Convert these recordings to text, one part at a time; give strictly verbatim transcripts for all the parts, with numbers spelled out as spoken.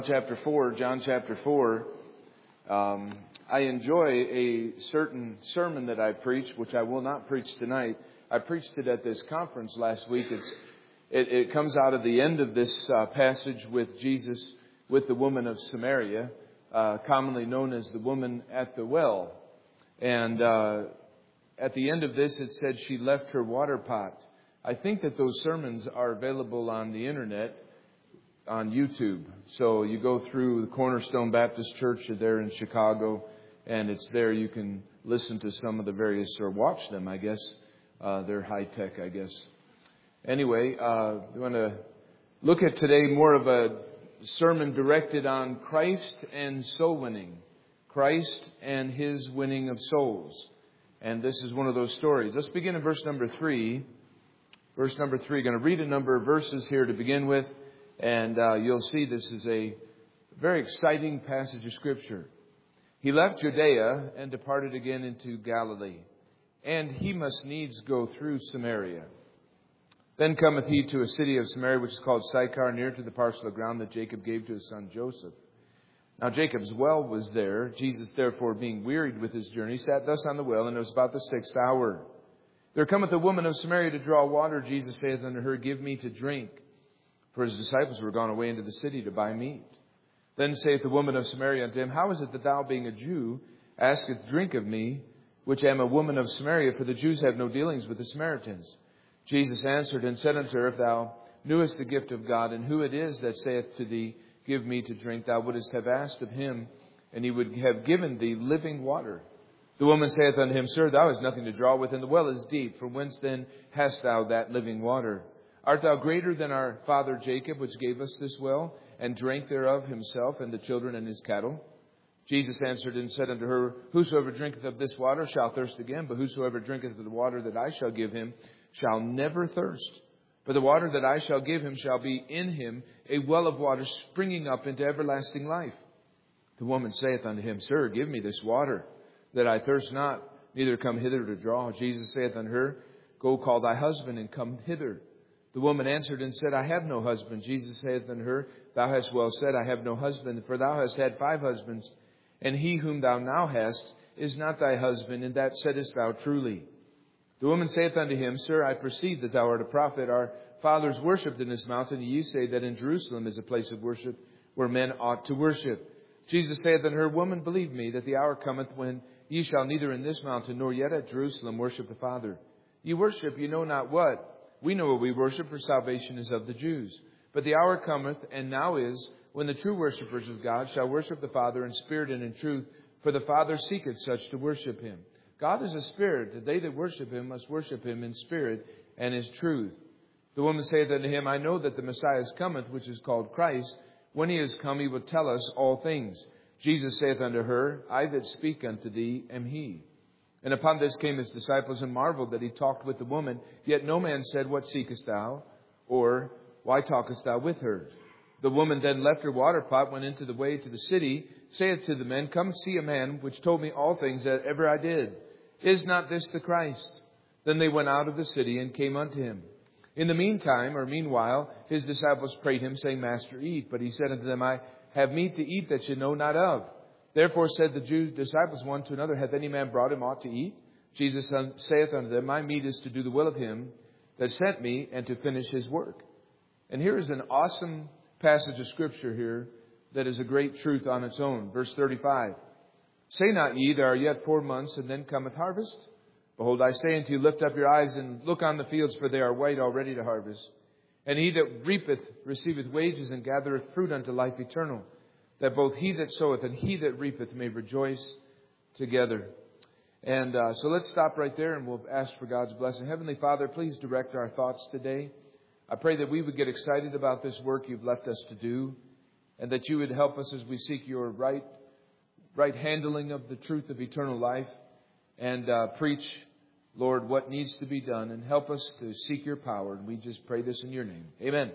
Chapter four, John chapter four. Um, I enjoy a certain sermon that I preach, which I will not preach tonight. I preached it at this conference last week. It's, it, it comes out of the end of this uh, passage with Jesus, with the woman of Samaria, uh, commonly known as the woman at the well. And uh, at the end of this, it said she left her water pot. I think that those sermons are available on the internet, on YouTube. So you go through the Cornerstone Baptist Church there in Chicago, and it's there. You can listen to some of the various, or watch them, I guess. Uh, they're high tech, I guess. Anyway, uh, we want to look at today more of a sermon directed on Christ and soul winning. Christ and His winning of souls. And this is one of those stories. Let's begin in verse number three. Verse number three. Going to read a number of verses here to begin with. And uh, you'll see this is a very exciting passage of Scripture. He left Judea and departed again into Galilee. And he must needs go through Samaria. Then cometh he to a city of Samaria, which is called Sychar, near to the parcel of ground that Jacob gave to his son Joseph. Now Jacob's well was there. Jesus, therefore, being wearied with his journey, sat thus on the well, and it was about the sixth hour. There cometh a woman of Samaria to draw water. Jesus saith unto her, Give me to drink. For his disciples were gone away into the city to buy meat. Then saith the woman of Samaria unto him, How is it that thou, being a Jew, askest drink of me, which am a woman of Samaria? For the Jews have no dealings with the Samaritans. Jesus answered and said unto her, If thou knewest the gift of God, and who it is that saith to thee, Give me to drink, thou wouldest have asked of him, and he would have given thee living water. The woman saith unto him, Sir, thou hast nothing to draw with, and the well is deep. From whence then hast thou that living water? Art thou greater than our father Jacob, which gave us this well, and drank thereof himself, and the children, and his cattle? Jesus answered and said unto her, Whosoever drinketh of this water shall thirst again, but whosoever drinketh of the water that I shall give him shall never thirst. But the water that I shall give him shall be in him a well of water springing up into everlasting life. The woman saith unto him, Sir, give me this water, that I thirst not, neither come hither to draw. Jesus saith unto her, Go call thy husband, and come hither. The woman answered and said, I have no husband. Jesus saith unto her, Thou hast well said, I have no husband, for thou hast had five husbands, and he whom thou now hast is not thy husband, and that saidst thou truly. The woman saith unto him, Sir, I perceive that thou art a prophet. Our fathers worshipped in this mountain, and ye say that in Jerusalem is a place of worship, where men ought to worship. Jesus saith unto her, Woman, believe me, that the hour cometh when ye shall neither in this mountain nor yet at Jerusalem worship the Father. Ye worship, ye know not what. We know what we worship, for salvation is of the Jews. But the hour cometh, and now is, when the true worshippers of God shall worship the Father in spirit and in truth, for the Father seeketh such to worship him. God is a spirit, that they that worship him must worship him in spirit and in truth. The woman saith unto him, I know that the Messiah cometh, which is called Christ. When he is come, he will tell us all things. Jesus saith unto her, I that speak unto thee am he. And upon this came his disciples and marveled that he talked with the woman. Yet no man said, What seekest thou? Or, Why talkest thou with her? The woman then left her water pot, went into the way to the city, saith to the men, Come see a man which told me all things that ever I did. Is not this the Christ? Then they went out of the city and came unto him. In the meantime, or meanwhile, his disciples prayed him, saying, Master, eat. But he said unto them, I have meat to eat that ye know not of. Therefore said the Jews' disciples one to another, Hath any man brought him aught to eat? Jesus saith unto them, My meat is to do the will of him that sent me, and to finish his work. And here is an awesome passage of Scripture here that is a great truth on its own. Verse thirty-five. Say not ye, There are yet four months, and then cometh harvest? Behold, I say unto you, Lift up your eyes, and look on the fields, for they are white already to harvest. And he that reapeth receiveth wages, and gathereth fruit unto life eternal, that both he that soweth and he that reapeth may rejoice together. And uh, so let's stop right there, and we'll ask for God's blessing. Heavenly Father, please direct our thoughts today. I pray that we would get excited about this work you've left us to do, and that you would help us as we seek your right, right handling of the truth of eternal life, and uh, preach, Lord, what needs to be done, and help us to seek your power. And we just pray this in your name. Amen.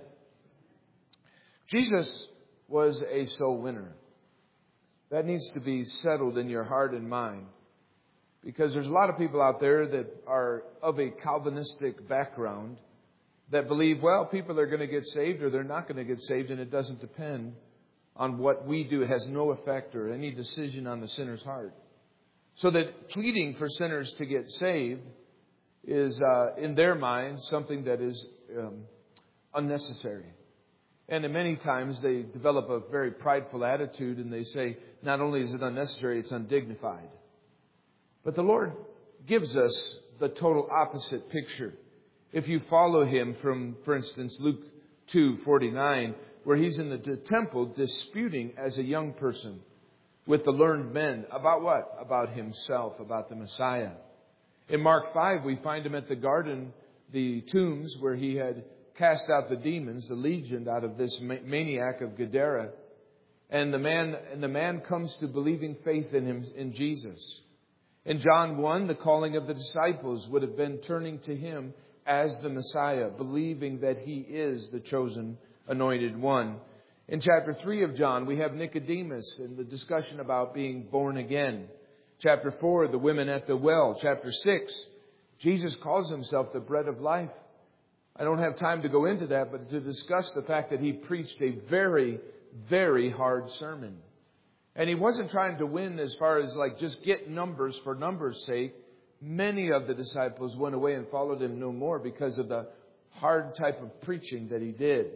Jesus was a soul winner. That needs to be settled in your heart and mind, because there's a lot of people out there that are of a Calvinistic background that believe, well, people are going to get saved or they're not going to get saved, and it doesn't depend on what we do. It has no effect or any decision on the sinner's heart. So that pleading for sinners to get saved is, uh, in their minds, something that is um, unnecessary. And many times they develop a very prideful attitude and they say, not only is it unnecessary, it's undignified. But the Lord gives us the total opposite picture. If you follow Him from, for instance, Luke two forty-nine, where He's in the temple disputing as a young person with the learned men about what? About Himself, about the Messiah. In Mark five, we find Him at the garden, the tombs, where He had cast out the demons, the legion, out of this maniac of Gadara. And the man, and the man comes to believing faith in Him, in Jesus. In John one, the calling of the disciples would have been turning to Him as the Messiah, believing that He is the chosen anointed one. In chapter three of John, we have Nicodemus and the discussion about being born again. Chapter four, the women at the well. Chapter six, Jesus calls Himself the bread of life. I don't have time to go into that, but to discuss the fact that He preached a very, very hard sermon. And He wasn't trying to win as far as like just get numbers for numbers' sake. Many of the disciples went away and followed Him no more because of the hard type of preaching that He did.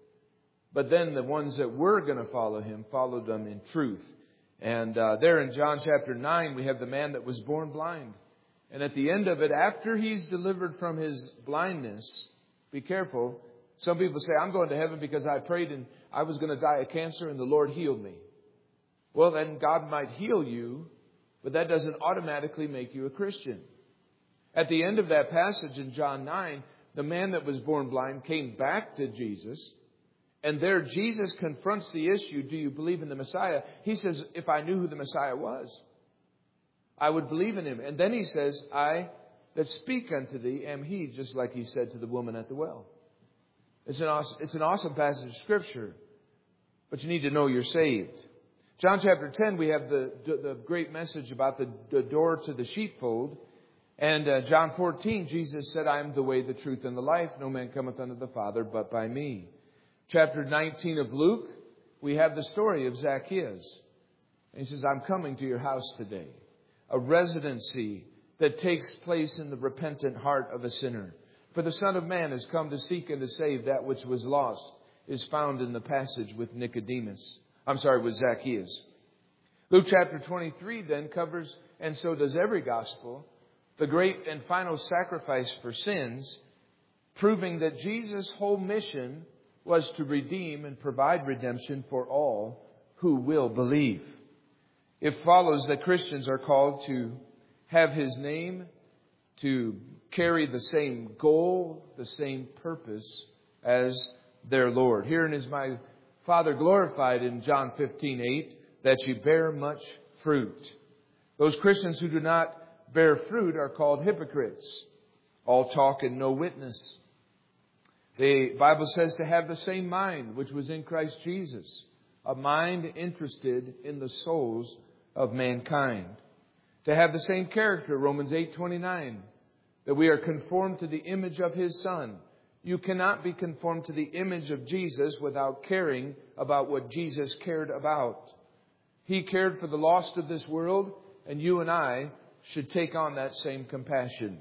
But then the ones that were going to follow Him followed Him in truth. And uh, there in John chapter nine, we have the man that was born blind. And at the end of it, after he's delivered from his blindness, be careful. Some people say, I'm going to heaven because I prayed and I was going to die of cancer and the Lord healed me. Well, then God might heal you, but that doesn't automatically make you a Christian. At the end of that passage in John nine, the man that was born blind came back to Jesus. And there Jesus confronts the issue, do you believe in the Messiah? He says, if I knew who the Messiah was, I would believe in Him. And then He says, I that speak unto thee am He, just like He said to the woman at the well. It's an awesome, it's an awesome passage of Scripture, but you need to know you're saved. John chapter ten, we have the, the great message about the, the door to the sheepfold. And uh, John fourteen, Jesus said, I am the way, the truth, and the life. No man cometh unto the Father but by me. Chapter nineteen of Luke, we have the story of Zacchaeus. And he says, I'm coming to your house today. A residency that takes place in the repentant heart of a sinner. For the Son of Man has come to seek and to save that which was lost, is found in the passage with Nicodemus. I'm sorry, with Zacchaeus. Luke chapter twenty-three then covers, and so does every gospel, the great and final sacrifice for sins, proving that Jesus' whole mission was to redeem and provide redemption for all who will believe. It follows that Christians are called to have His name, to carry the same goal, the same purpose as their Lord. Herein is my Father glorified in John fifteen eight, that you bear much fruit. Those Christians who do not bear fruit are called hypocrites. All talk and no witness. The Bible says to have the same mind which was in Christ Jesus. A mind interested in the souls of mankind. To have the same character, Romans eight twenty-nine, that we are conformed to the image of His Son. You cannot be conformed to the image of Jesus without caring about what Jesus cared about. He cared for the lost of this world, and you and I should take on that same compassion.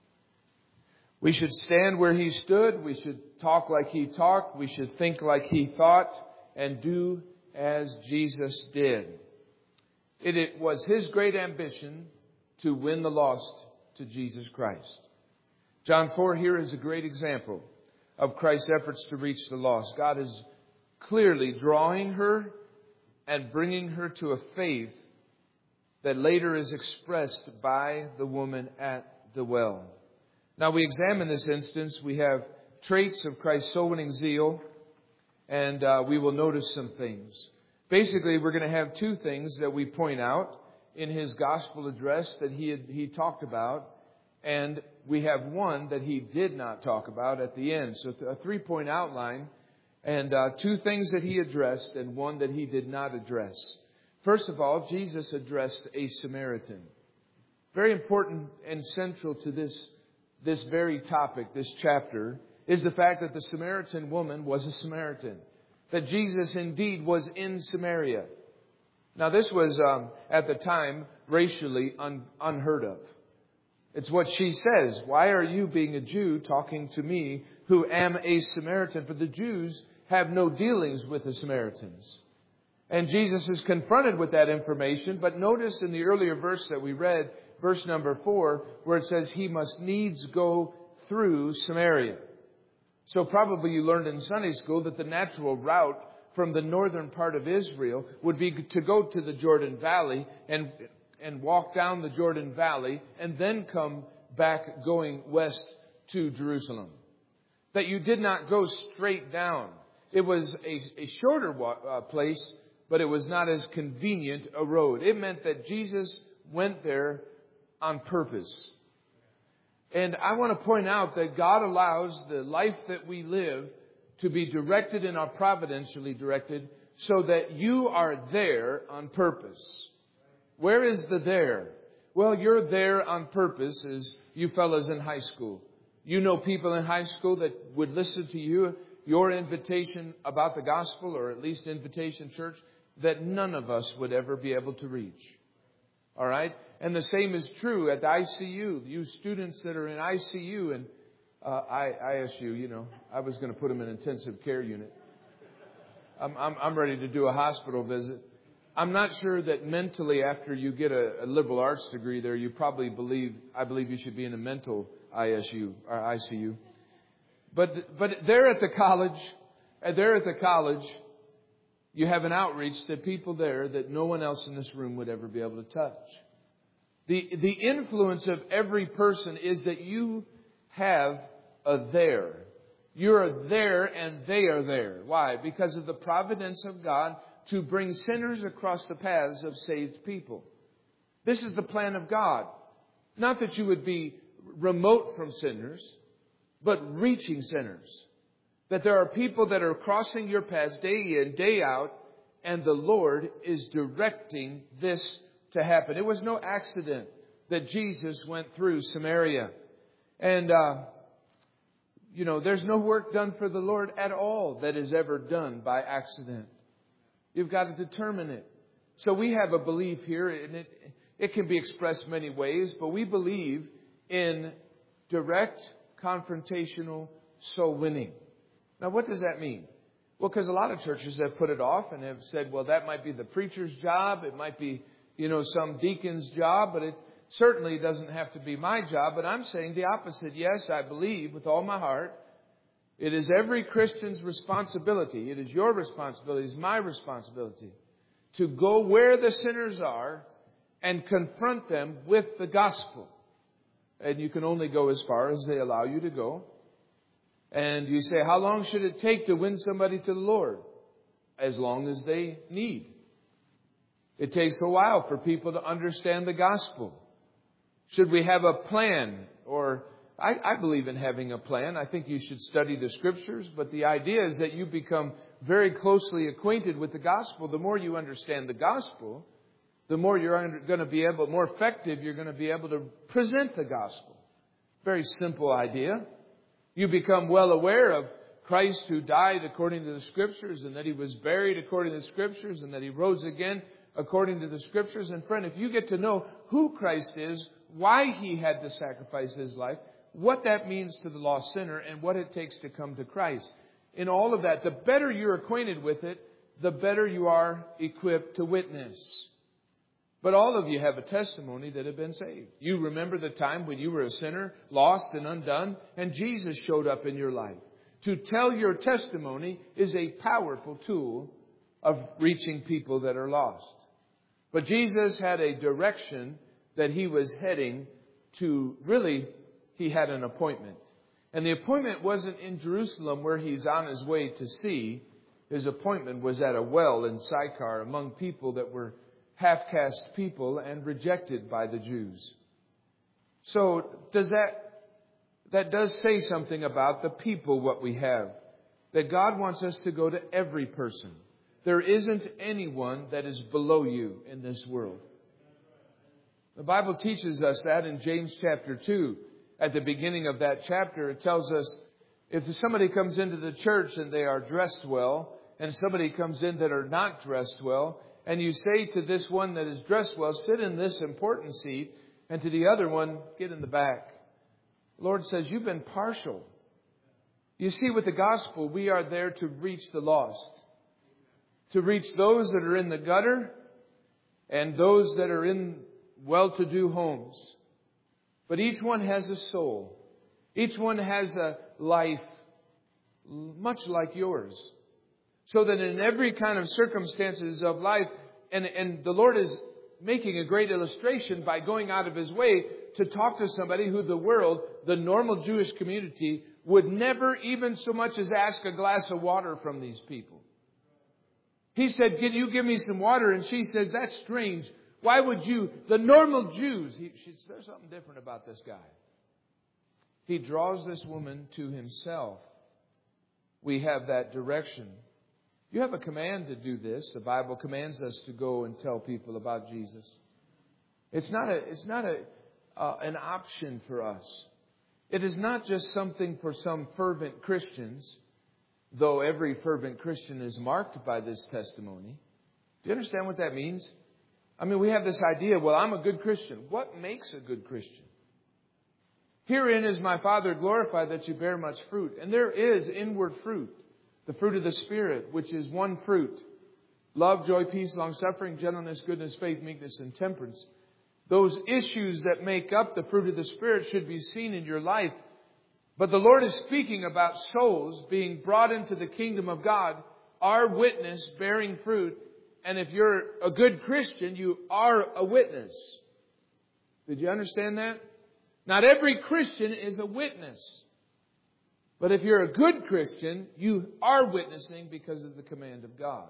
We should stand where He stood. We should talk like He talked. We should think like He thought, and do as Jesus did. It, it was His great ambition to win the lost to Jesus Christ. John four here is a great example of Christ's efforts to reach the lost. God is clearly drawing her and bringing her to a faith that later is expressed by the woman at the well. Now we examine this instance. We have traits of Christ's soul winning zeal, and uh, we will notice some things. Basically, we're going to have two things that we point out in His gospel address that he had, he talked about, and we have one that He did not talk about at the end. So a three-point outline, and uh, two things that He addressed and one that He did not address. First of all, Jesus addressed a Samaritan. Very important and central to this, this very topic, this chapter, is the fact that the Samaritan woman was a Samaritan. that Jesus indeed was in Samaria. Now this was, um, at the time, racially un- unheard of. It's what she says. Why are you, being a Jew, talking to me who am a Samaritan? For the Jews have no dealings with the Samaritans. And Jesus is confronted with that information. But notice in the earlier verse that we read, verse number four, where it says he must needs go through Samaria. So probably you learned in Sunday school that the natural route from the northern part of Israel would be to go to the Jordan Valley and and walk down the Jordan Valley and then come back going west to Jerusalem. That you did not go straight down. It was a, a shorter uh, place, but it was not as convenient a road. It meant that Jesus went there on purpose. And I want to point out that God allows the life that we live to be directed and are providentially directed so that you are there on purpose. Where is the there? Well, you're there on purpose as you fellas in high school. You know people in high school that would listen to you, your invitation about the gospel, or at least invitation church, that none of us would ever be able to reach. All right? And the same is true at the I C U. You students that are in I C U and uh, I, ISU, you know, I was going to put them in intensive care unit. I'm, I'm, I'm ready to do a hospital visit. I'm not sure that mentally, after you get a, a liberal arts degree there, you probably believe, I believe you should be in a mental I S U or I C U. But, but there at the college, there at the college, you have an outreach to people there that no one else in this room would ever be able to touch. The, the influence of every person is that you have a there. You're there and they are there. Why? Because of the providence of God to bring sinners across the paths of saved people. This is the plan of God. Not that you would be remote from sinners, but reaching sinners. That there are people that are crossing your paths day in, day out, and the Lord is directing this to happen. It was no accident that Jesus went through Samaria. And, uh, you know, there's no work done for the Lord at all that is ever done by accident. You've got to determine it. So we have a belief here, and it, it can be expressed many ways, but we believe in direct, confrontational soul winning. Now, what does that mean? Well, because a lot of churches have put it off and have said, well, that might be the preacher's job. It might be, you know, some deacon's job, but it certainly doesn't have to be my job. But I'm saying the opposite. Yes, I believe with all my heart. It is every Christian's responsibility. It is your responsibility. It is my responsibility to go where the sinners are and confront them with the gospel. And you can only go as far as they allow you to go. And you say, how long should it take to win somebody to the Lord? As long as they need. It takes a while for people to understand the gospel. Should we have a plan? Or I, I believe in having a plan. I think you should study the scriptures. But the idea is that you become very closely acquainted with the gospel. The more you understand the gospel, the more you're going to be able, more effective you're going to be able to present the gospel. Very simple idea. You become well aware of Christ who died according to the scriptures, and that he was buried according to the scriptures, and that he rose again according to the scriptures. And friend, if you get to know who Christ is, why he had to sacrifice his life, what that means to the lost sinner, and what it takes to come to Christ. In all of that, the better you're acquainted with it, the better you are equipped to witness. But all of you have a testimony that have been saved. You remember the time when you were a sinner, lost and undone, and Jesus showed up in your life. To tell your testimony is a powerful tool of reaching people that are lost. But Jesus had a direction that he was heading to. Really, he had an appointment. And the appointment wasn't in Jerusalem where he's on his way to see. His appointment was at a well in Sychar among people that were half-caste people and rejected by the Jews. So does that, that does say something about the people, what we have. That God wants us to go to every person. There isn't anyone that is below you in this world. The Bible teaches us that in James chapter two. At the beginning of that chapter, it tells us if somebody comes into the church and they are dressed well and somebody comes in that are not dressed well, and you say to this one that is dressed well, sit in this important seat, and to the other one, get in the back. The Lord says, you've been partial. You see, with the gospel, we are there to reach the lost, to reach those that are in the gutter and those that are in well-to-do homes. But each one has a soul. Each one has a life much like yours. So that in every kind of circumstances of life, and, and the Lord is making a great illustration by going out of His way to talk to somebody who the world, the normal Jewish community, would never even so much as ask a glass of water from these people. He said, can you give me some water? And she says, that's strange. Why would you? The normal Jews. He, she, there's something different about this guy. He draws this woman to himself. We have that direction. You have a command to do this. The Bible commands us to go and tell people about Jesus. It's not a, it's not a, uh, an option for us. It is not just something for some fervent Christians, though every fervent Christian is marked by this testimony. Do you understand what that means? I mean, we have this idea, well, I'm a good Christian. What makes a good Christian? Herein is my Father glorified that you bear much fruit. And there is inward fruit, the fruit of the Spirit, which is one fruit. Love, joy, peace, long-suffering, gentleness, goodness, faith, meekness, and temperance. Those issues that make up the fruit of the Spirit should be seen in your life. But the Lord is speaking about souls being brought into the kingdom of God, our witness bearing fruit. And if you're a good Christian, you are a witness. Did you understand that? Not every Christian is a witness. But if you're a good Christian, you are witnessing because of the command of God.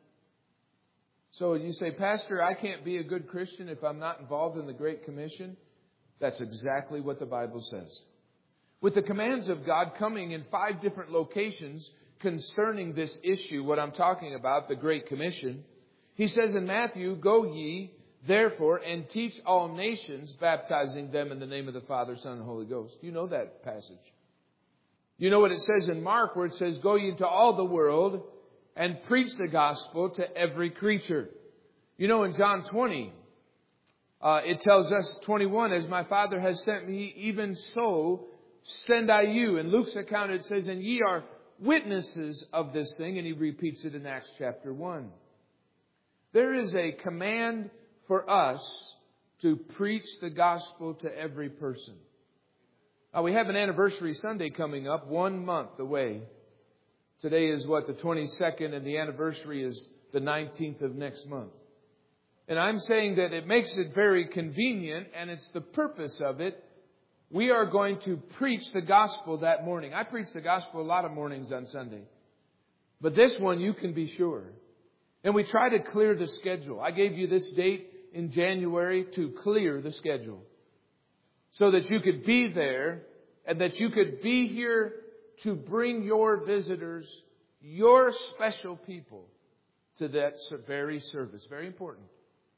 So you say, Pastor, I can't be a good Christian if I'm not involved in the Great Commission. That's exactly what the Bible says. With the commands of God coming in five different locations concerning this issue, what I'm talking about, the Great Commission, He says in Matthew, go ye, therefore, and teach all nations, baptizing them in the name of the Father, Son, and Holy Ghost. You know that passage. You know what it says in Mark, where it says, go ye into all the world and preach the gospel to every creature. You know, in John twenty, uh, it tells us, twenty-one, as my Father has sent me, even so send I you. In Luke's account, it says, and ye are witnesses of this thing. And he repeats it in Acts chapter one. There is a command for us to preach the gospel to every person. Now, we have an anniversary Sunday coming up, one month away. Today is what, the twenty-second, and the anniversary is the nineteenth of next month. And I'm saying that it makes it very convenient, and it's the purpose of it. We are going to preach the gospel that morning. I preach the gospel a lot of mornings on Sunday. But this one, you can be sure. And we try to clear the schedule. I gave you this date in January to clear the schedule, so that you could be there and that you could be here to bring your visitors, your special people, to that very service. Very important.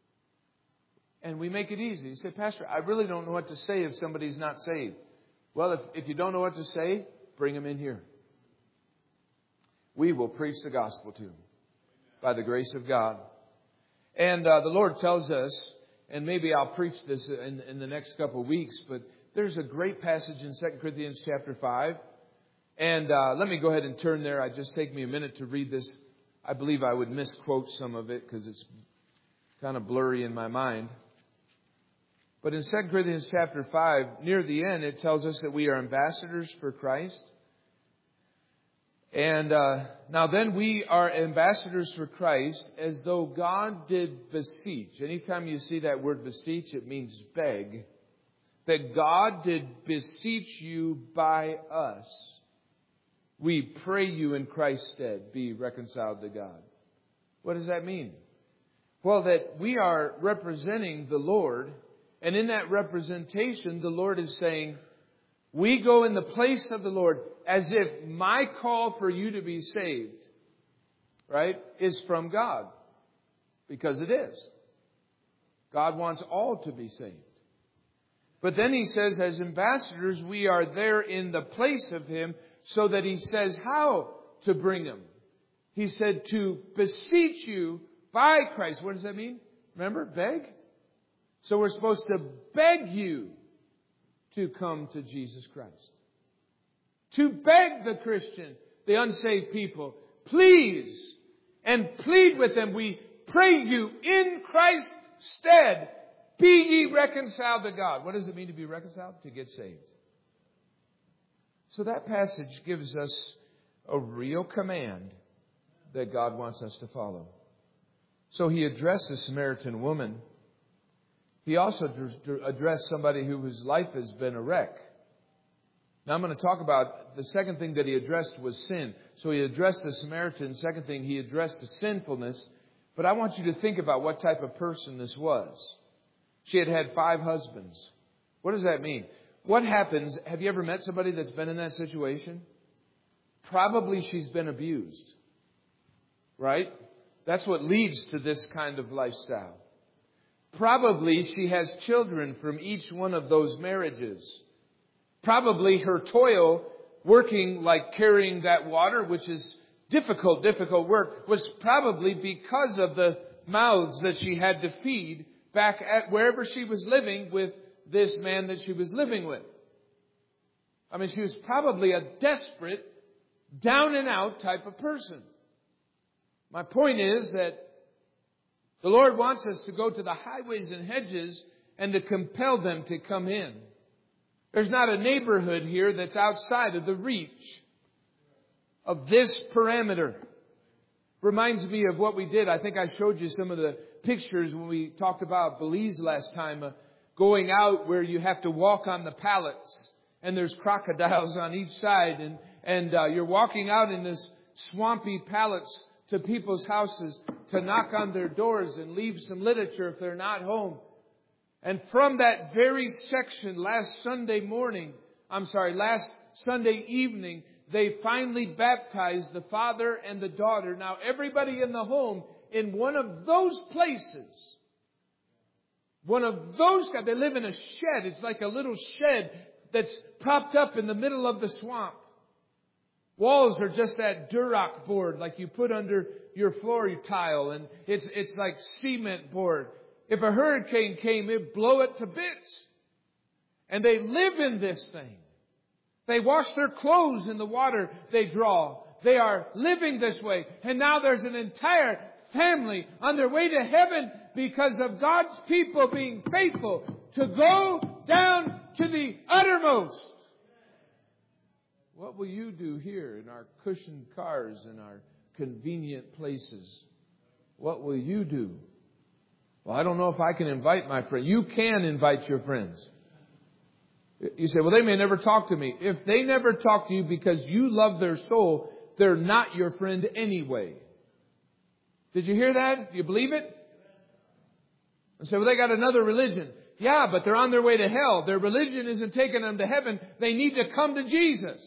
And we make it easy. You say, Pastor, I really don't know what to say if somebody's not saved. Well, if, if you don't know what to say, bring them in here. We will preach the gospel to them by the grace of God. And uh, the Lord tells us, and maybe I'll preach this in, in the next couple of weeks, but there's a great passage in Second Corinthians chapter five. And uh, let me go ahead and turn there. It just take me a minute to read this. I believe I would misquote some of it because it's kind of blurry in my mind. But in Second Corinthians chapter five, near the end, it tells us that we are ambassadors for Christ. And uh, now then we are ambassadors for Christ as though God did beseech. Anytime you see that word beseech, it means beg. That God did beseech you by us. We pray you in Christ's stead, be reconciled to God. What does that mean? Well, that we are representing the Lord. And in that representation, the Lord is saying, we go in the place of the Lord as if my call for you to be saved, right, is from God. Because it is. God wants all to be saved. But then he says, as ambassadors, we are there in the place of Him so that He says how to bring them. He said to beseech you by Christ. What does that mean? Remember, beg? So we're supposed to beg you to come to Jesus Christ. To beg the Christian, the unsaved people, please, and plead with them, we pray you in Christ's stead, be ye reconciled to God. What does it mean to be reconciled? To get saved. So that passage gives us a real command that God wants us to follow. So He addressed the Samaritan woman. He also addressed somebody whose life has been a wreck. Now I'm going to talk about the second thing that He addressed was sin. So He addressed the Samaritan. Second thing, He addressed the sinfulness. But I want you to think about what type of person this was. She had had five husbands. What does that mean? What happens? Have you ever met somebody that's been in that situation? Probably she's been abused. Right? That's what leads to this kind of lifestyle. Probably she has children from each one of those marriages. Probably her toil working like carrying that water, which is difficult, difficult work, was probably because of the mouths that she had to feed back at wherever she was living with this man that she was living with. I mean, she was probably a desperate, down and out type of person. My point is that the Lord wants us to go to the highways and hedges and to compel them to come in. There's not a neighborhood here that's outside of the reach of this parameter. Reminds me of what we did. I think I showed you some of the pictures when we talked about Belize last time. Uh, going out where you have to walk on the pallets and there's crocodiles on each side. And, and uh, you're walking out in this swampy pallets to people's houses to knock on their doors and leave some literature if they're not home. And from that very section last Sunday morning, I'm sorry, last Sunday evening, they finally baptized the father and the daughter. Now everybody in the home in one of those places, one of those guys, they live in a shed. It's like a little shed that's propped up in the middle of the swamp. Walls are just that Duroc board like you put under your floor tile, and it's it's like cement board. If a hurricane came, it'd blow it to bits. And they live in this thing. They wash their clothes in the water they draw. They are living this way. And now there's an entire family on their way to heaven because of God's people being faithful to go down to the uttermost. What will you do here in our cushioned cars and our convenient places? What will you do? Well, I don't know if I can invite my friend. You can invite your friends. You say, well, they may never talk to me. If they never talk to you because you love their soul, they're not your friend anyway. Did you hear that? Do you believe it? I say, well, they got another religion. Yeah, but they're on their way to hell. Their religion isn't taking them to heaven. They need to come to Jesus.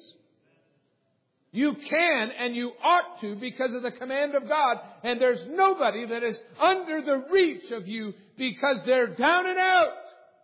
You can and you ought to because of the command of God. And there's nobody that is under the reach of you because they're down and out.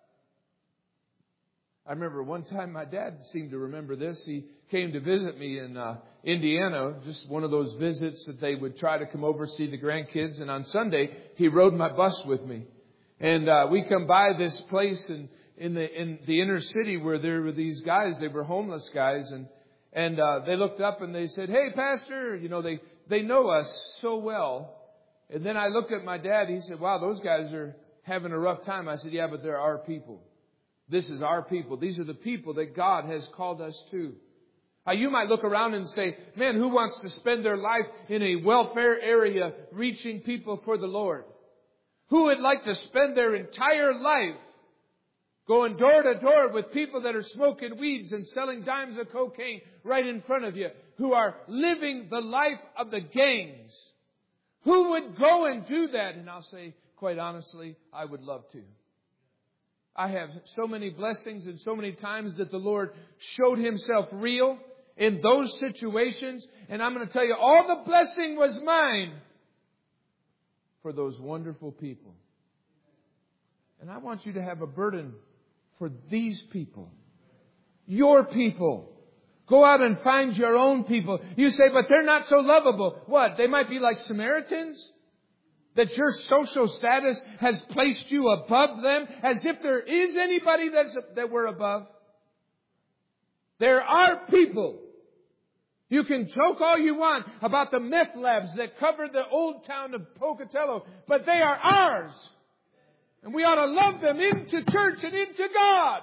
I remember one time my dad seemed to remember this. He came to visit me in uh, Indiana, just one of those visits that they would try to come over, see the grandkids. And on Sunday, he rode my bus with me. And uh, we come by this place in, in, the, in the inner city where there were these guys. They were homeless guys. And And uh, they looked up and they said, hey, Pastor, you know, they, they know us so well. And then I looked at my dad. He said, wow, those guys are having a rough time. I said, yeah, but they're our people. This is our people. These are the people that God has called us to. Now, you might look around and say, man, who wants to spend their life in a welfare area reaching people for the Lord? Who would like to spend their entire life going door to door with people that are smoking weeds and selling dimes of cocaine right in front of you, who are living the life of the gangs? Who would go and do that? And I'll say, quite honestly, I would love to. I have so many blessings and so many times that the Lord showed Himself real in those situations. And I'm going to tell you, all the blessing was mine for those wonderful people. And I want you to have a burden for these people, your people, Go out and find your own people. You say, but they're not so lovable. What? They might be like Samaritans? That your social status has placed you above them, as if there is anybody that's, that we're above. There are people. You can joke all you want about the meth labs that cover the old town of Pocatello, but they are ours. And we ought to love them into church and into God.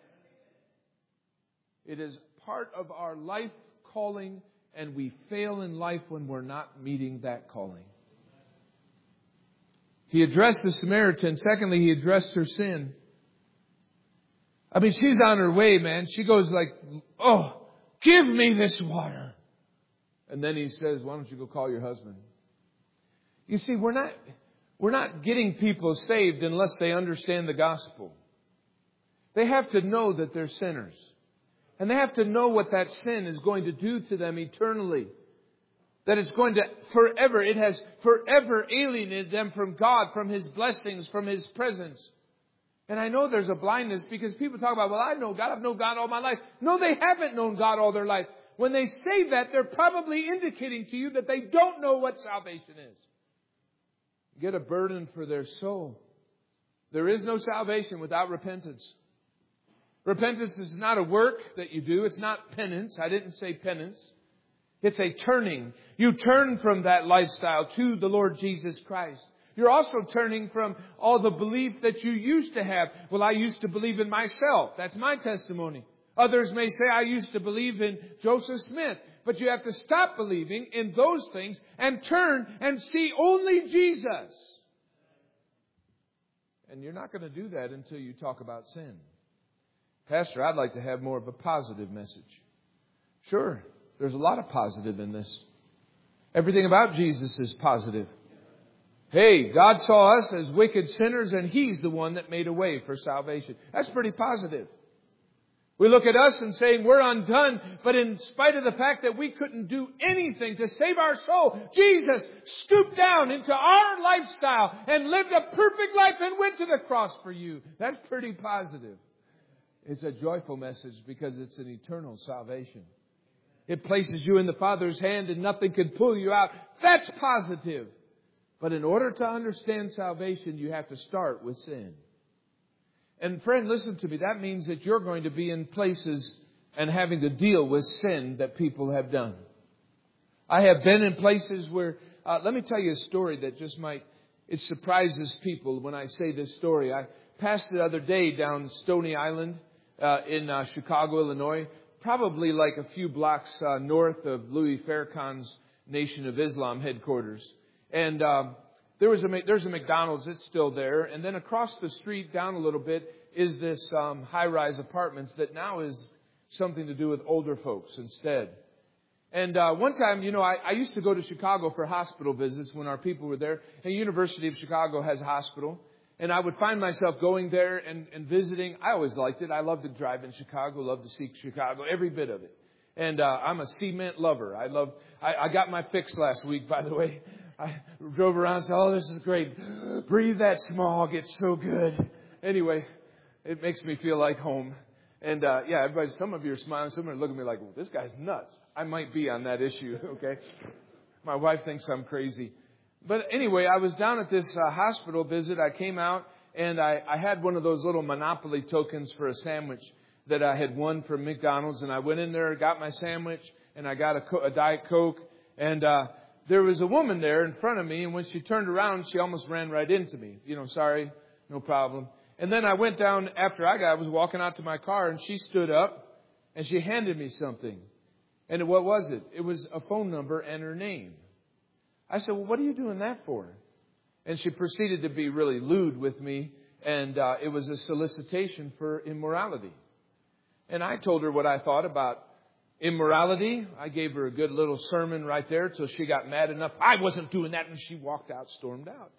It is part of our life calling, and we fail in life when we're not meeting that calling. He addressed the Samaritan. Secondly, He addressed her sin. I mean, she's on her way, man. She goes like, oh, give me this water. And then He says, why don't you go call your husband? You see, we're not, we're not getting people saved unless they understand the gospel. They have to know that they're sinners. And they have to know what that sin is going to do to them eternally. That it's going to forever, it has forever alienated them from God, from His blessings, from His presence. And I know there's a blindness because people talk about, well, I know God, I've known God all my life. No, they haven't known God all their life. When they say that, they're probably indicating to you that they don't know what salvation is. Get a burden for their soul. There is no salvation without repentance. Repentance is not a work that you do. It's not penance. I didn't say penance. It's a turning. You turn from that lifestyle to the Lord Jesus Christ. You're also turning from all the belief that you used to have. Well, I used to believe in myself. That's my testimony. Others may say, I used to believe in Joseph Smith. But you have to stop believing in those things and turn and see only Jesus. And you're not going to do that until you talk about sin. Pastor, I'd like to have more of a positive message. Sure, there's a lot of positive in this. Everything about Jesus is positive. Hey, God saw us as wicked sinners and He's the one that made a way for salvation. That's pretty positive. We look at us and saying we're undone, but in spite of the fact that we couldn't do anything to save our soul, Jesus stooped down into our lifestyle and lived a perfect life and went to the cross for you. That's pretty positive. It's a joyful message because it's an eternal salvation. It places you in the Father's hand and nothing can pull you out. That's positive. But in order to understand salvation, you have to start with sin. And friend, listen to me. That means that you're going to be in places and having to deal with sin that people have done. I have been in places where, uh, let me tell you a story that just might, it surprises people when I say this story. I passed the other day down Stony Island uh, in uh, Chicago, Illinois, probably like a few blocks uh, north of Louis Farrakhan's Nation of Islam headquarters. And um, there was a there's a McDonald's. It's still there. And then across the street, down a little bit, is this um, high-rise apartments that now is something to do with older folks instead. And uh, one time, you know, I, I used to go to Chicago for hospital visits when our people were there. And University of Chicago has a hospital. And I would find myself going there and, and visiting. I always liked it. I love to drive in Chicago, love to see Chicago, every bit of it. And uh, I'm a cement lover. I love. I, I got my fix last week, by the way. I drove around and said, oh, this is great. Breathe that smog. It's so good. Anyway, it makes me feel like home. And, uh, yeah, everybody, some of you are smiling. Some are looking at me like, well, this guy's nuts. I might be on that issue, okay? My wife thinks I'm crazy. But anyway, I was down at this uh, hospital visit. I came out and I, I had one of those little Monopoly tokens for a sandwich that I had won from McDonald's. And I went in there, got my sandwich, and I got a, co- a Diet Coke. And, uh, there was a woman there in front of me, and when she turned around, she almost ran right into me. You know, sorry, no problem. And then I went down after I got, I was walking out to my car, and she stood up, and she handed me something. And what was it? It was a phone number and her name. I said, well, what are you doing that for? And she proceeded to be really lewd with me, and uh, it was a solicitation for immorality. And I told her what I thought about immorality. I gave her a good little sermon right there till she got mad enough. I wasn't doing that. And she walked out, stormed out.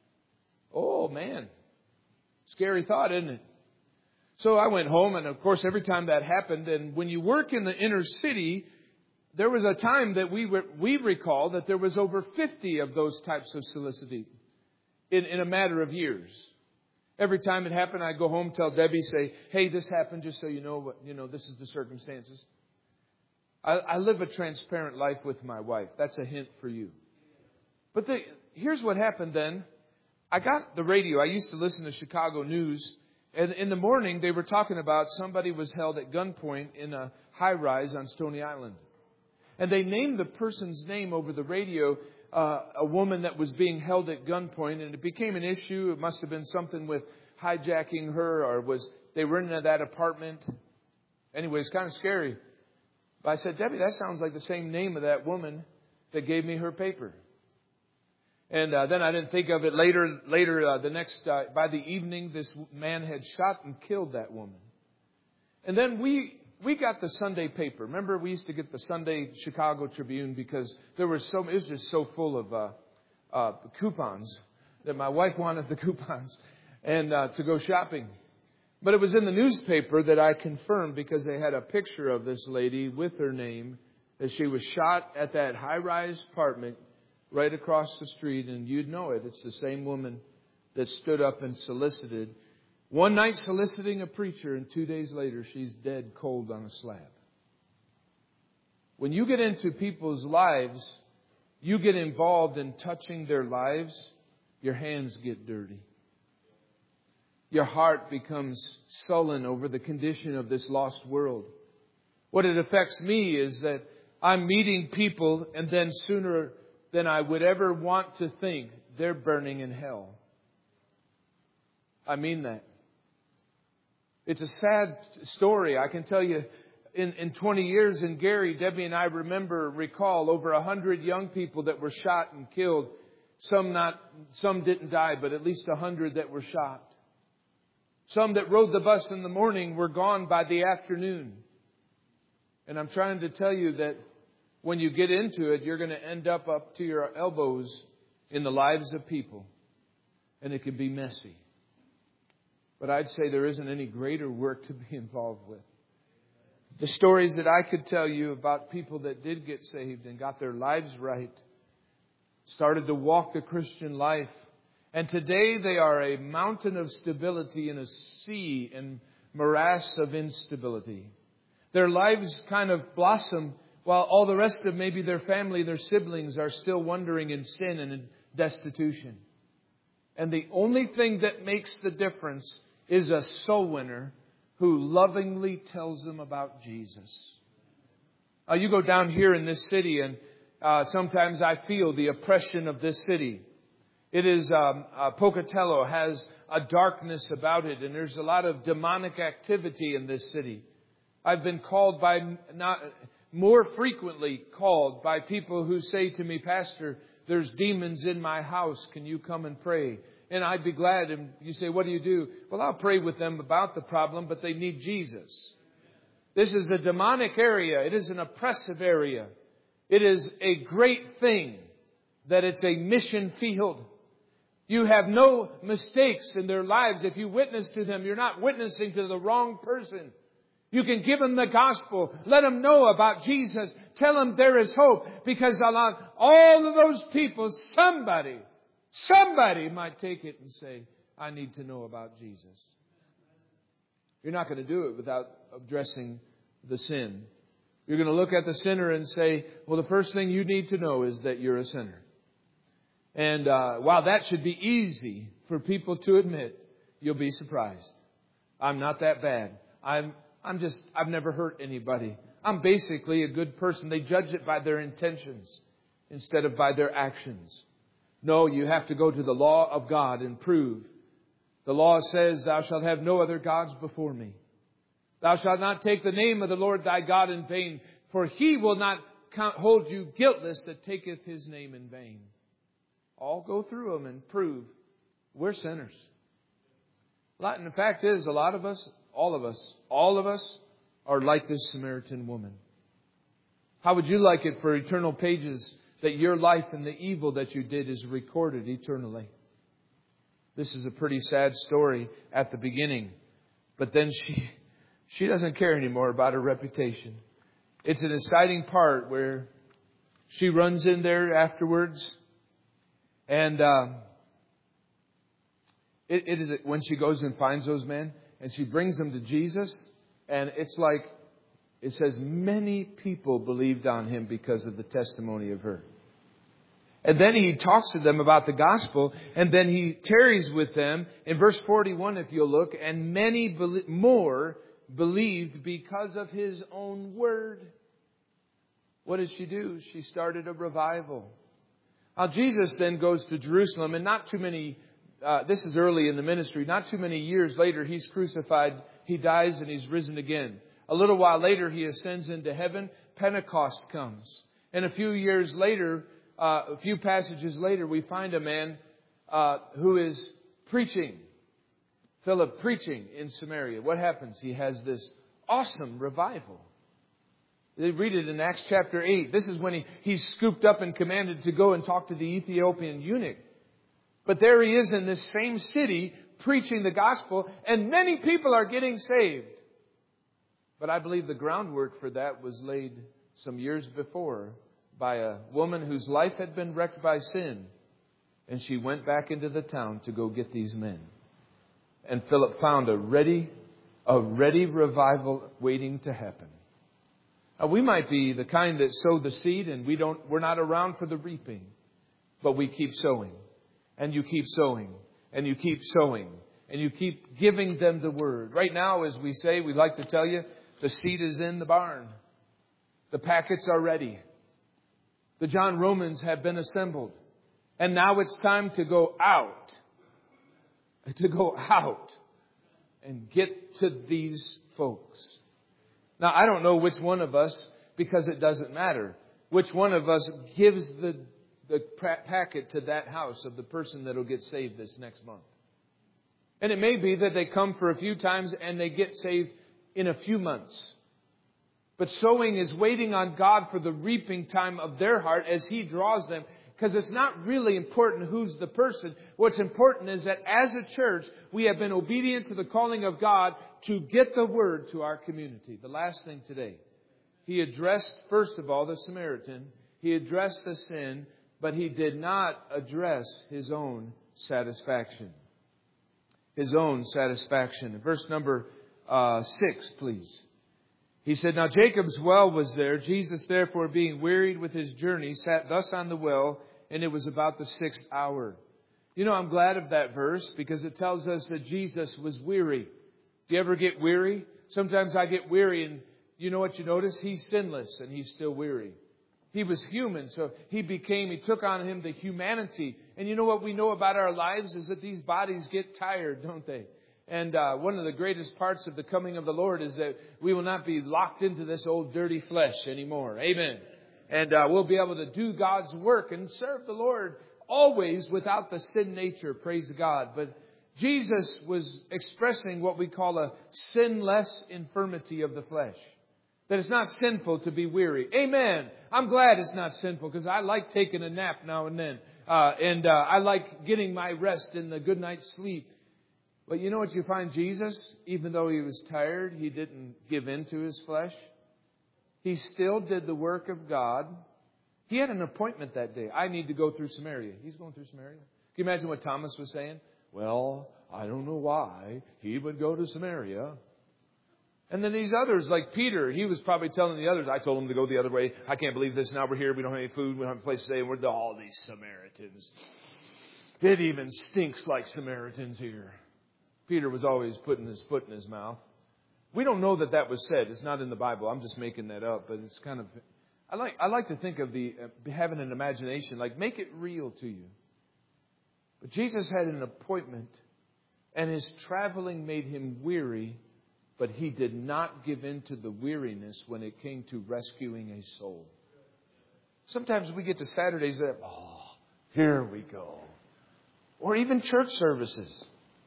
Oh, man. Scary thought, isn't it? So I went home. And, of course, every time that happened, and when you work in the inner city, there was a time that we were, we recall that there was over fifty of those types of soliciting in, in a matter of years. Every time it happened, I'd go home, tell Debbie, say, hey, this happened, just so you know, what, you know, this is the circumstances. I, I live a transparent life with my wife. That's a hint for you. But the, here's what happened then. I got the radio. I used to listen to Chicago news. And in the morning, they were talking about somebody was held at gunpoint in a high-rise on Stony Island. And they named the person's name over the radio, uh, a woman that was being held at gunpoint. And it became an issue. It must have been something with hijacking her, or was they were in that apartment. Anyway, it's kind of scary. But I said, Debbie, that sounds like the same name of that woman that gave me her paper. And uh, then I didn't think of it later. Later, uh, the next uh, by the evening, this man had shot and killed that woman. And then we we got the Sunday paper. Remember, we used to get the Sunday Chicago Tribune because there was so it was just so full of uh, uh, coupons that my wife wanted the coupons and uh, to go shopping. But it was in the newspaper that I confirmed, because they had a picture of this lady with her name, that she was shot at that high-rise apartment right across the street, and you'd know it. It's the same woman that stood up and solicited. One night soliciting a preacher, and two days later she's dead cold on a slab. When you get into people's lives, you get involved in touching their lives, your hands get dirty. Your heart becomes sullen over the condition of this lost world. What it affects me is that I'm meeting people, and then sooner than I would ever want to think, they're burning in hell. I mean that. It's a sad story. I can tell you, in, in twenty years in Gary, Debbie and I remember, recall over a hundred young people that were shot and killed. Some not, some didn't die, but at least a hundred that were shot. Some that rode the bus in the morning were gone by the afternoon. And I'm trying to tell you that when you get into it, you're going to end up up to your elbows in the lives of people. And it can be messy. But I'd say there isn't any greater work to be involved with. The stories that I could tell you about people that did get saved and got their lives right, started to walk the Christian life. And today they are a mountain of stability in a sea and morass of instability. Their lives kind of blossom while all the rest of maybe their family, their siblings are still wandering in sin and in destitution. And the only thing that makes the difference is a soul winner who lovingly tells them about Jesus. Uh, you go down here in this city, and uh, sometimes I feel the oppression of this city. It is, um, uh, Pocatello has a darkness about it, and there's a lot of demonic activity in this city. I've been called by, not more frequently called by people who say to me, Pastor, there's demons in my house. Can you come and pray? And I'd be glad. And you say, what do you do? Well, I'll pray with them about the problem, but they need Jesus. This is a demonic area. It is an oppressive area. It is a great thing that it's a mission field. You have no mistakes in their lives. If you witness to them, you're not witnessing to the wrong person. You can give them the gospel. Let them know about Jesus. Tell them there is hope. Because on all of those people, somebody, somebody might take it and say, I need to know about Jesus. You're not going to do it without addressing the sin. You're going to look at the sinner and say, well, the first thing you need to know is that you're a sinner. And uh, while that should be easy for people to admit, you'll be surprised. I'm not that bad. I'm I'm just, I've never hurt anybody. I'm basically a good person. They judge it by their intentions instead of by their actions. No, you have to go to the law of God and prove. The law says, thou shalt have no other gods before me. Thou shalt not take the name of the Lord thy God in vain, for he will not count, hold you guiltless that taketh his name in vain. All go through them and prove we're sinners. And the fact is, a lot of us, all of us, all of us are like this Samaritan woman. How would you like it for eternal pages that your life and the evil that you did is recorded eternally? This is a pretty sad story at the beginning. But then she she doesn't care anymore about her reputation. It's an exciting part where she runs in there afterwards. And uh, it, it is when she goes and finds those men and she brings them to Jesus. And it's like it says many people believed on Him because of the testimony of her. And then He talks to them about the gospel, and then He tarries with them. In verse forty-one, if you'll look, and many be- more believed because of His own word. What did she do? She started a revival. Now Jesus then goes to Jerusalem, and not too many, uh, this is early in the ministry, not too many years later, He's crucified, He dies, and He's risen again. A little while later, He ascends into heaven. Pentecost comes. And a few years later, uh, a few passages later, we find a man uh, who is preaching. Philip preaching in Samaria. What happens? He has this awesome revival. They read it in Acts chapter eight. This is when he, he's scooped up and commanded to go and talk to the Ethiopian eunuch. But there he is in this same city preaching the gospel, and many people are getting saved. But I believe the groundwork for that was laid some years before by a woman whose life had been wrecked by sin. And she went back into the town to go get these men. And Philip found a ready, a ready revival waiting to happen. Now, we might be the kind that sow the seed and we don't, we're not around for the reaping. But we keep sowing. And you keep sowing. And you keep sowing. And you keep giving them the word. Right now, as we say, we like to tell you, the seed is in the barn. The packets are ready. The John Romans have been assembled. And now it's time to go out. To go out and get to these folks. Now, I don't know which one of us, because it doesn't matter, which one of us gives the, the packet to that house of the person that will get saved this next month. And it may be that they come for a few times and they get saved in a few months. But sowing is waiting on God for the reaping time of their heart as He draws them. Because it's not really important who's the person. What's important is that as a church, we have been obedient to the calling of God to get the word to our community. The last thing today. He addressed, first of all, the Samaritan. He addressed the sin, but He did not address His own satisfaction. His own satisfaction. Verse number uh, six, please. He said, now Jacob's well was there. Jesus, therefore, being wearied with His journey, sat thus on the well, and it was about the sixth hour. You know, I'm glad of that verse because it tells us that Jesus was weary. Do you ever get weary? Sometimes I get weary, and you know what you notice? He's sinless, and He's still weary. He was human, so He became, He took on Him the humanity. And you know what we know about our lives is that these bodies get tired, don't they? And uh, one of the greatest parts of the coming of the Lord is that we will not be locked into this old dirty flesh anymore. Amen. And uh, we'll be able to do God's work and serve the Lord always without the sin nature. Praise God. But Jesus was expressing what we call a sinless infirmity of the flesh. That it's not sinful to be weary. Amen. I'm glad it's not sinful because I like taking a nap now and then. Uh, and uh, I like getting my rest in the good night's sleep. But you know what you find Jesus? Even though He was tired, He didn't give in to His flesh. He still did the work of God. He had an appointment that day. I need to go through Samaria. He's going through Samaria. Can you imagine what Thomas was saying? Well, I don't know why He would go to Samaria. And then these others, like Peter, he was probably telling the others, I told him to go the other way. I can't believe this. Now we're here. We don't have any food. We don't have a place to stay. We're all these Samaritans. It even stinks like Samaritans here. Peter was always putting his foot in his mouth. We don't know that that was said. It's not in the Bible. I'm just making that up. But it's kind of, I like, I like to think of the, uh, having an imagination, like make it real to you. But Jesus had an appointment and His traveling made Him weary, but He did not give in to the weariness when it came to rescuing a soul. Sometimes we get to Saturdays that, oh, here we go. Or even church services.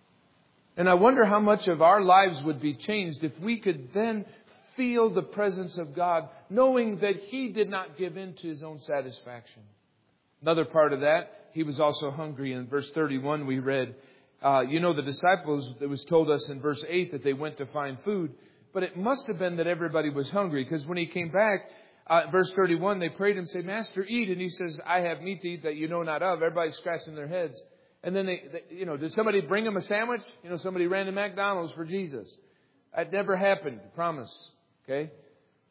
And I wonder how much of our lives would be changed if we could then feel the presence of God, knowing that He did not give in to His own satisfaction. Another part of that, He was also hungry. In verse thirty-one we read, uh, you know, the disciples, it was told us in verse eight that they went to find food. But it must have been that everybody was hungry, because when He came back, uh, verse thirty-one, they prayed Him, say, Master, eat. And He says, I have meat to eat that you know not of. Everybody's scratching their heads. And then they, they, you know, did somebody bring Him a sandwich? You know, somebody ran to McDonald's for Jesus. That never happened, I promise. Okay?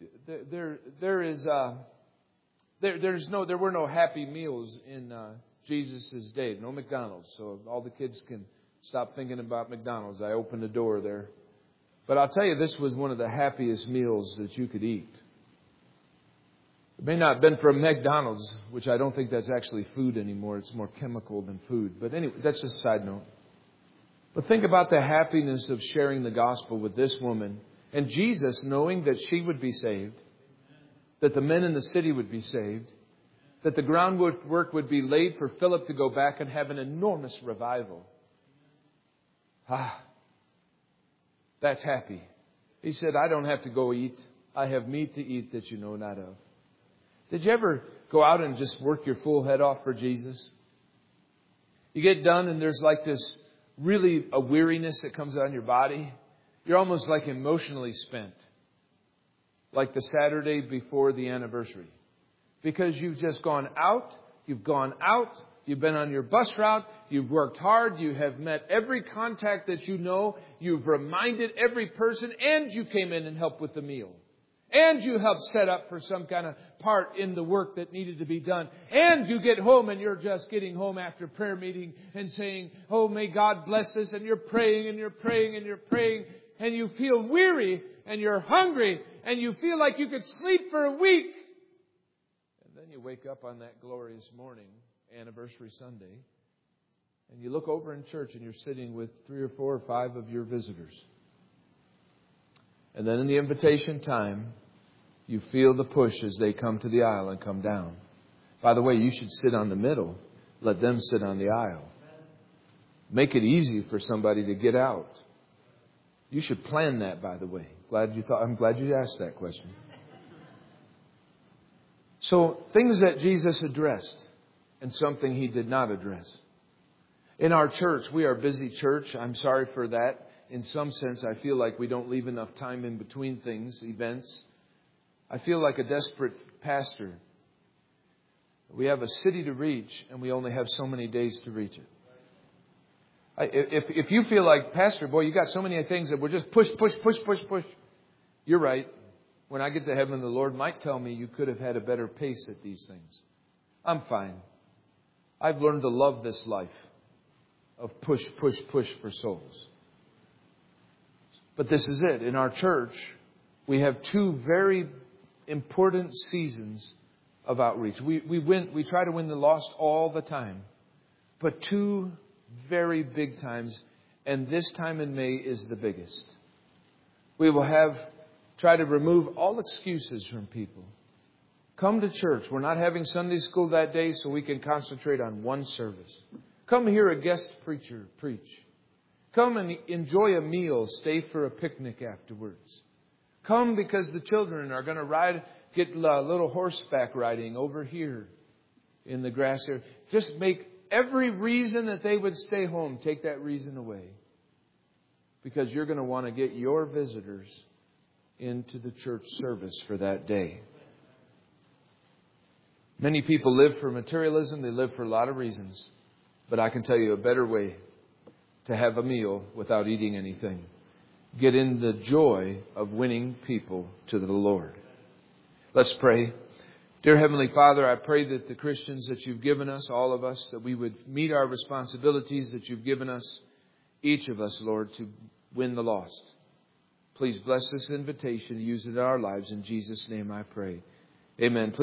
there, there is, uh, there, there's no, there were no Happy Meals in uh, Jesus' day. No McDonald's. So all the kids can stop thinking about McDonald's. I opened the door there. But I'll tell you, this was one of the happiest meals that you could eat. It may not have been from McDonald's, which I don't think that's actually food anymore. It's more chemical than food. But anyway, that's just a side note. But think about the happiness of sharing the gospel with this woman. And Jesus, knowing that she would be saved, that the men in the city would be saved, that the groundwork would be laid for Philip to go back and have an enormous revival. Ah, that's happy. He said, I don't have to go eat. I have meat to eat that you know not of. Did you ever go out and just work your full head off for Jesus? You get done and there's like this really a weariness that comes on your body. You're almost like emotionally spent. Like the Saturday before the anniversary. Because you've just gone out, you've gone out, you've been on your bus route, you've worked hard, you have met every contact that you know, you've reminded every person, and you came in and helped with the meal. And you helped set up for some kind of part in the work that needed to be done. And you get home and you're just getting home after prayer meeting and saying, oh, may God bless us. And you're praying and you're praying and you're praying. And you feel weary and you're hungry and you feel like you could sleep for a week. And then you wake up on that glorious morning, anniversary Sunday, and you look over in church and you're sitting with three or four or five of your visitors. And then in the invitation time, you feel the push as they come to the aisle and come down. By the way, you should sit on the middle. Let them sit on the aisle. Make it easy for somebody to get out. You should plan that, by the way. Glad you thought. I'm glad you asked that question. So, things that Jesus addressed and something He did not address. In our church, we are a busy church. I'm sorry for that. In some sense, I feel like we don't leave enough time in between things, events. I feel like a desperate pastor. We have a city to reach, and we only have so many days to reach it. I, if, if you feel like, Pastor, boy, you got so many things that we're just push, push, push, push, push. You're right. When I get to heaven, the Lord might tell me you could have had a better pace at these things. I'm fine. I've learned to love this life of push, push, push for souls. But this is it. In our church, we have two very important seasons of outreach. We we win. We try to win the lost all the time, but two very big times, and this time in May is the biggest. We will have try to remove all excuses from people. Come to church. We're not having Sunday school that day, so we can concentrate on one service. Come hear a guest preacher preach. Come and enjoy a meal. Stay for a picnic afterwards. Come because the children are going to ride, get a little horseback riding over here in the grass area. Just make every reason that they would stay home, take that reason away. Because you're going to want to get your visitors into the church service for that day. Many people live for materialism. They live for a lot of reasons. But I can tell you a better way to have a meal without eating anything. Get in the joy of winning people to the Lord. Let's pray. Dear Heavenly Father, I pray that the Christians that you've given us, all of us, that we would meet our responsibilities that you've given us, each of us, Lord, to win the lost. Please bless this invitation, use it in our lives. In Jesus' name I pray. Amen. Please